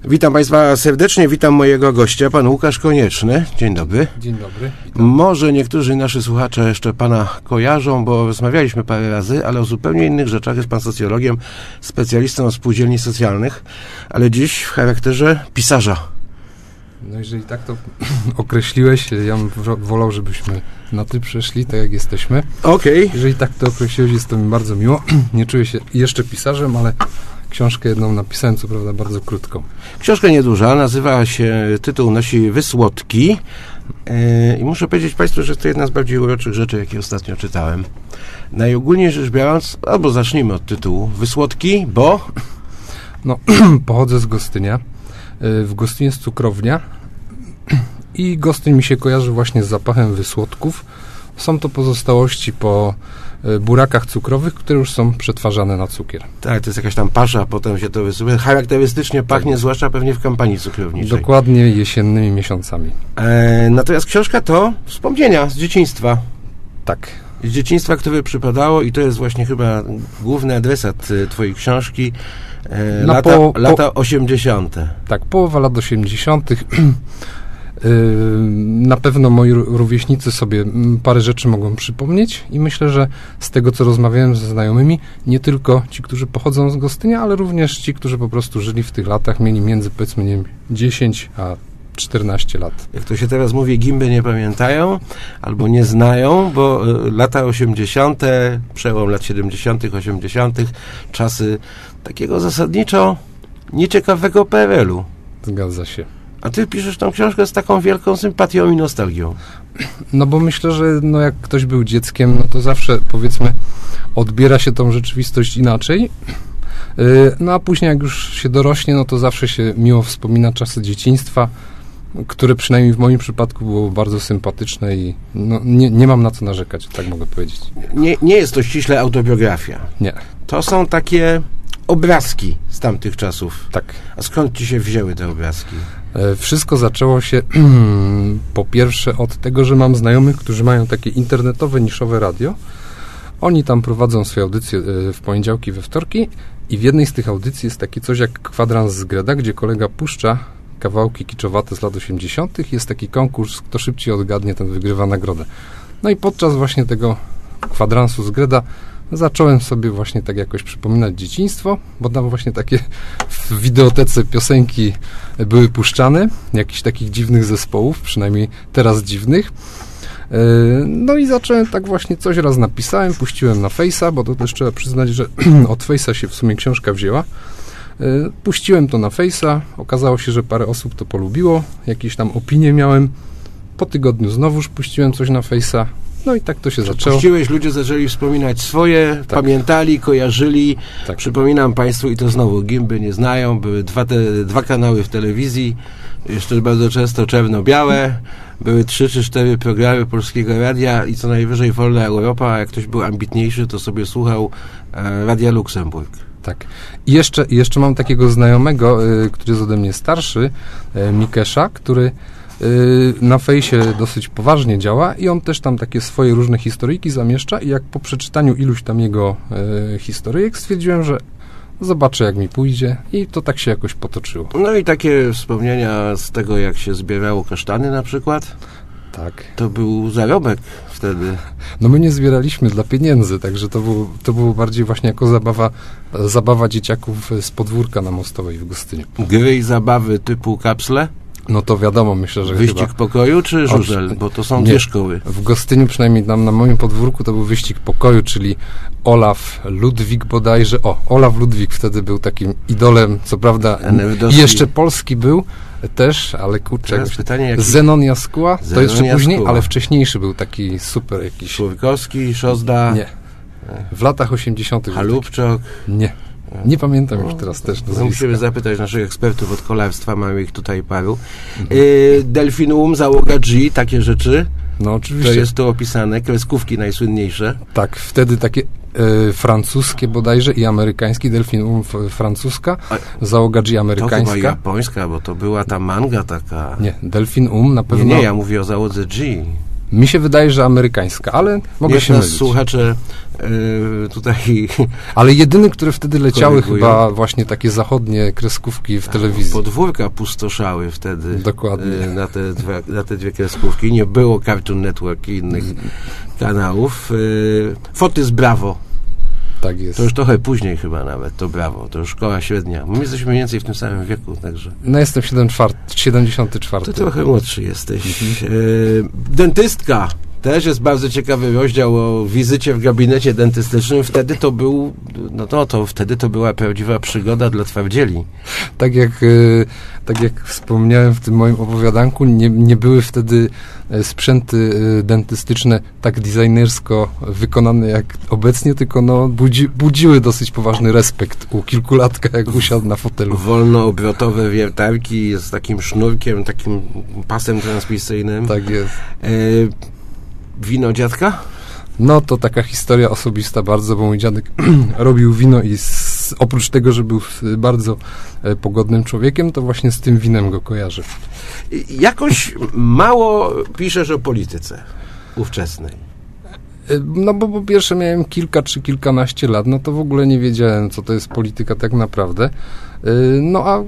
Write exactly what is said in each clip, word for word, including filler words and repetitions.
Witam Państwa serdecznie, witam mojego gościa, pan Łukasz Konieczny. Dzień dobry. Dzień dobry. Witam. Może niektórzy nasi słuchacze jeszcze pana kojarzą, bo rozmawialiśmy parę razy, ale o zupełnie innych rzeczach. Jest pan socjologiem, specjalistą od spółdzielni socjalnych, ale dziś w charakterze pisarza. No jeżeli tak to określiłeś, ja bym wolał, żebyśmy na ty przeszli, tak jak jesteśmy. Okej. Okay. Jeżeli tak to określiłeś, jest to mi bardzo miło. Nie czuję się jeszcze pisarzem, ale książkę jedną napisałem, co prawda bardzo krótką. Książka nieduża, nazywa się, tytuł nosi Wysłodki yy, i muszę powiedzieć Państwu, że to jedna z bardziej uroczych rzeczy, jakie ostatnio czytałem. Najogólniej rzecz biorąc, albo zacznijmy od tytułu. Wysłodki, bo... No, pochodzę z Gostynia. W Gostyniu jest cukrownia i Gostyń mi się kojarzy właśnie z zapachem wysłodków. Są to pozostałości po burakach cukrowych, które już są przetwarzane na cukier. Tak, to jest jakaś tam pasza, potem się to wysypuje. Charakterystycznie pachnie, tak, zwłaszcza pewnie w kampanii cukrowniczej. Dokładnie jesiennymi miesiącami. E, natomiast książka to wspomnienia z dzieciństwa. Tak. Z dzieciństwa, które przypadało i to jest właśnie chyba główny adresat twojej książki. E, Na lata, po, lata po, osiemdziesiąte. Tak, połowa lat osiemdziesiątych. Na pewno moi rówieśnicy sobie parę rzeczy mogą przypomnieć i myślę, że z tego, co rozmawiałem ze znajomymi, nie tylko ci, którzy pochodzą z Gostynia, ale również ci, którzy po prostu żyli w tych latach, mieli między, powiedzmy, nie wiem, dziesięć a czternaście lat. Jak to się teraz mówi, gimby nie pamiętają albo nie znają, bo lata osiemdziesiąte, przełom lat siedemdziesiątych, osiemdziesiątych, czasy takiego zasadniczo nieciekawego P R L u. Zgadza się. A ty piszesz tą książkę z taką wielką sympatią i nostalgią. No bo myślę, że no jak ktoś był dzieckiem, no to zawsze, powiedzmy, odbiera się tą rzeczywistość inaczej. No a później jak już się dorośnie, no to zawsze się miło wspomina czasy dzieciństwa, które przynajmniej w moim przypadku było bardzo sympatyczne i no, nie, nie mam na co narzekać, tak mogę powiedzieć. Nie, nie jest to ściśle autobiografia. Nie. To są takie obrazki z tamtych czasów. Tak. A skąd ci się wzięły te obrazki? Wszystko zaczęło się po pierwsze od tego, że mam znajomych, którzy mają takie internetowe, niszowe radio. Oni tam prowadzą swoje audycje w poniedziałki, we wtorki i w jednej z tych audycji jest takie coś jak kwadrans z Greda, gdzie kolega puszcza kawałki kiczowate z lat osiemdziesiątych. Jest taki konkurs, kto szybciej odgadnie, ten wygrywa nagrodę. No i podczas właśnie tego kwadransu z Greda zacząłem sobie właśnie tak jakoś przypominać dzieciństwo, bo tam właśnie takie w wideotece piosenki były puszczane, jakichś takich dziwnych zespołów, przynajmniej teraz dziwnych. No i zacząłem tak właśnie coś raz napisałem, puściłem na Face'a, bo to też trzeba przyznać, że od Face'a się w sumie książka wzięła. Puściłem to na Face'a, okazało się, że parę osób to polubiło, jakieś tam opinie miałem. Po tygodniu znowuż puściłem coś na Face'a. No i tak to się zaczęło. Puściłeś, ludzie zaczęli wspominać swoje, tak, pamiętali, kojarzyli. Tak. Przypominam Państwu, i to znowu gimby nie znają, były dwa, te, dwa kanały w telewizji, jeszcze bardzo często czerno-białe, były trzy czy cztery programy Polskiego Radia i co najwyżej Wolna Europa, a jak ktoś był ambitniejszy, to sobie słuchał e, Radia Luksemburg. Tak. I jeszcze, jeszcze mam takiego znajomego, y, który jest ode mnie starszy, y, Mikesza, który na fejsie dosyć poważnie działa i on też tam takie swoje różne historyjki zamieszcza i jak po przeczytaniu iluś tam jego e, historyjek stwierdziłem, że zobaczę jak mi pójdzie i to tak się jakoś potoczyło. No i takie wspomnienia z tego, jak się zbierało kasztany na przykład. Tak. To był zarobek wtedy. No my nie zbieraliśmy dla pieniędzy, także to było, to było bardziej właśnie jako zabawa, zabawa dzieciaków z podwórka na Mostowej w Gostyniu. Gry i zabawy typu kapsle? No to wiadomo, myślę, że Wyścig chyba... pokoju czy żużel? Bo to są nie, dwie szkoły. W Gostyniu, przynajmniej tam na moim podwórku, to był wyścig pokoju, czyli Olaf Ludwik bodajże. O, Olaf Ludwik wtedy był takim idolem, co prawda i jeszcze polski był też, ale kurczę, pytanie, jaki... Zenon Jaskuła, Zenon to jeszcze Jaskuła. Później, ale wcześniejszy był taki super jakiś... Szurkowski, Szozda. Nie. W latach osiemdziesiątych. Halupczok. Nie. Nie pamiętam już teraz też nazwiska. No, musimy zapytać naszych ekspertów od kolarstwa, mamy ich tutaj paru. Mhm. Y, Delfinum, załoga G, takie rzeczy. No oczywiście. To jest tu opisane, kreskówki najsłynniejsze. Tak, wtedy takie e, francuskie bodajże i amerykański, Delfinum francuska, załoga G amerykańska. To chyba japońska, bo to była ta manga taka. Nie, Delfinum na pewno. Nie, nie, ja mówię o załodze G. Mi się wydaje, że amerykańska, ale mogę Niech się nas mylić. słuchacze yy, tutaj... Ale jedyne, które wtedy leciały, korygują. chyba właśnie takie zachodnie kreskówki w Tak, telewizji. Podwórka pustoszały wtedy. Dokładnie. Yy, na, te dwa, na te dwie kreskówki. Nie było Cartoon Network i innych kanałów. Yy, Fotys Bravo. Tak jest. To już trochę później chyba nawet, to Brawo. To już szkoła średnia. My jesteśmy mniej więcej w tym samym wieku, także... No jestem siedemdziesiąty czwarty. To trochę młodszy jesteś. Mhm. Yy, dentystka. Też jest bardzo ciekawy rozdział o wizycie w gabinecie dentystycznym. Wtedy to był, no to, to wtedy to była prawdziwa przygoda dla twardzieli. Tak jak, y, tak jak wspomniałem w tym moim opowiadanku, nie, nie były wtedy y, sprzęty y, dentystyczne tak designersko wykonane jak obecnie, tylko no, budzi, budziły dosyć poważny respekt u kilkulatka, jak usiadł na fotelu. Wolnoobrotowe wiertarki z takim sznurkiem, takim pasem transmisyjnym. Tak jest. Y, wino dziadka? No to taka historia osobista bardzo, bo mój dziadek robił wino i z, oprócz tego, że był bardzo e, pogodnym człowiekiem, to właśnie z tym winem go kojarzę. Jakoś mało piszesz o polityce ówczesnej. E, no bo po pierwsze miałem kilka czy kilkanaście lat, no to w ogóle nie wiedziałem, co to jest polityka tak naprawdę. E, no a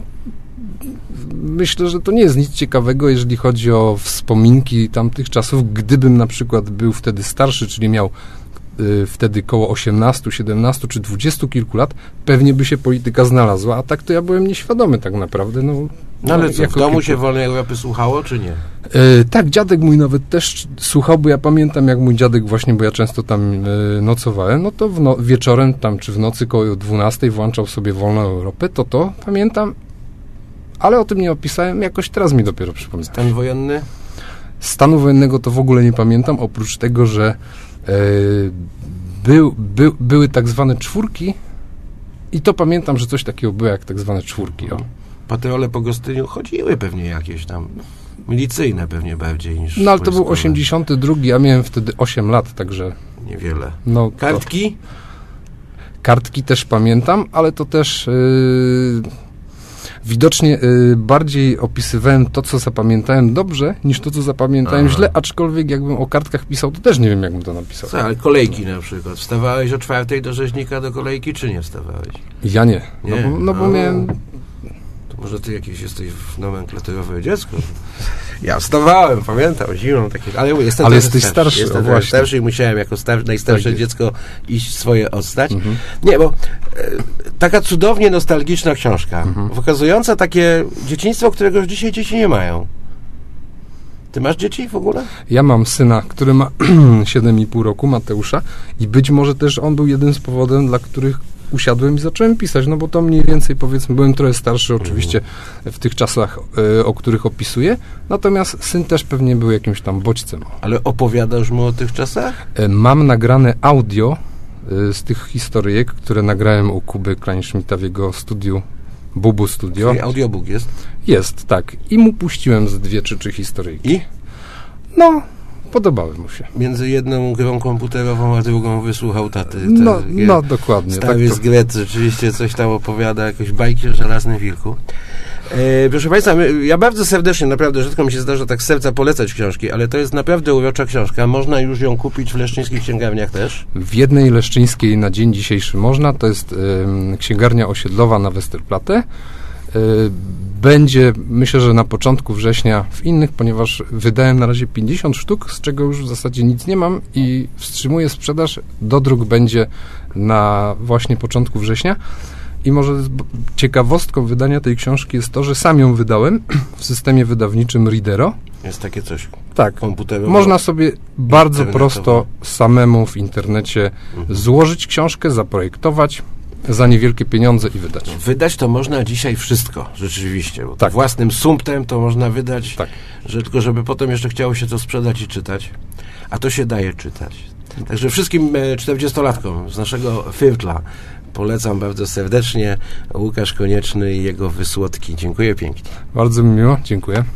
myślę, że to nie jest nic ciekawego, jeżeli chodzi o wspominki tamtych czasów. Gdybym na przykład był wtedy starszy, czyli miał y, wtedy koło osiemnastu, siedemnastu czy dwudziestu kilku lat, pewnie by się polityka znalazła, a tak to ja byłem nieświadomy tak naprawdę. No, No ale co, w domu kilku... się Wolnej Europy słuchało, czy nie? Y, tak, dziadek mój nawet też słuchał, bo ja pamiętam, jak mój dziadek właśnie, bo ja często tam y, nocowałem, no to w no, wieczorem tam, czy w nocy koło dwunastej włączał sobie Wolną Europę, to to pamiętam. Ale o tym nie opisałem, jakoś teraz mi dopiero przypomina. Stan wojenny? Stanu wojennego to w ogóle nie pamiętam, oprócz tego, że e, był, był, były tak zwane czwórki i to pamiętam, że coś takiego było jak tak zwane czwórki. O. Patrole po Gostyniu chodziły pewnie jakieś tam, milicyjne pewnie bardziej niż No ale to wojskowe. był osiemdziesiąty drugi, ja miałem wtedy osiem lat, także... Niewiele. No, Kartki? To, kartki też pamiętam, ale to też... Yy, Widocznie y, bardziej opisywałem to, co zapamiętałem dobrze, niż to, co zapamiętałem Aha. źle, aczkolwiek jakbym o kartkach pisał, to też nie wiem, jakbym to napisał. Co, ale kolejki na przykład. Wstawałeś o czwartej do rzeźnika do kolejki, czy nie wstawałeś? Ja nie, no Nie. bo, no bo A, miałem... To może ty jakieś jesteś nomenklaturowe dziecko? Ja wstawałem, pamiętam, zimą takie, ale jestem Ale trochę jesteś starszy, Jestem o trochę właśnie. starszy i musiałem jako star- najstarsze Tak jest. dziecko iść swoje odstać. Mhm. Nie, bo e, taka cudownie nostalgiczna książka, Mhm. pokazująca takie dzieciństwo, którego już dzisiaj dzieci nie mają. Ty masz dzieci w ogóle? Ja mam syna, który ma siedem i pół roku, Mateusza, i być może też on był jednym z powodów, dla których usiadłem i zacząłem pisać, no bo to mniej więcej, powiedzmy, byłem trochę starszy oczywiście w tych czasach, y, o których opisuję, natomiast syn też pewnie był jakimś tam bodźcem. Ale opowiadasz mu o tych czasach? Y, mam nagrane audio y, z tych historyjek, które nagrałem u Kuby Kleinschmidta w jego studiu, Bubu Studio. Czyli audiobook jest? Jest, tak. I mu puściłem z dwie czy trzy historyjki. I? No, podobały mu się. Między jedną grą komputerową a drugą wysłuchał taty. Te No, takie no dokładnie. Stary tak to... zgret rzeczywiście coś tam opowiada, jakieś bajki o żelaznym wilku. E, proszę Państwa, my, ja bardzo serdecznie, naprawdę rzadko mi się zdarza tak z serca polecać książki, ale to jest naprawdę urocza książka. Można już ją kupić w leszczyńskich księgarniach też. W jednej leszczyńskiej na dzień dzisiejszy można, to jest y, księgarnia osiedlowa na Westerplatte. Y, będzie, myślę, że na początku września w innych, ponieważ wydałem na razie pięćdziesiąt sztuk, z czego już w zasadzie nic nie mam i wstrzymuję sprzedaż. Dodruk będzie na właśnie początku września. I może z- ciekawostką wydania tej książki jest to, że sam ją wydałem w systemie wydawniczym Readero. Jest takie coś Tak. komputerowe. Można sobie bardzo Internetowo. prosto samemu w internecie Mhm. złożyć książkę, zaprojektować za niewielkie pieniądze i wydać. Wydać to można dzisiaj wszystko, rzeczywiście. Bo Tak. własnym sumptem to można wydać, Tak. że tylko żeby potem jeszcze chciało się to sprzedać i czytać. A to się daje czytać. Także wszystkim e, czterdziestolatkom z naszego Firtla polecam bardzo serdecznie Łukasz Konieczny i jego wysłodki. Dziękuję pięknie. Bardzo mi miło, dziękuję.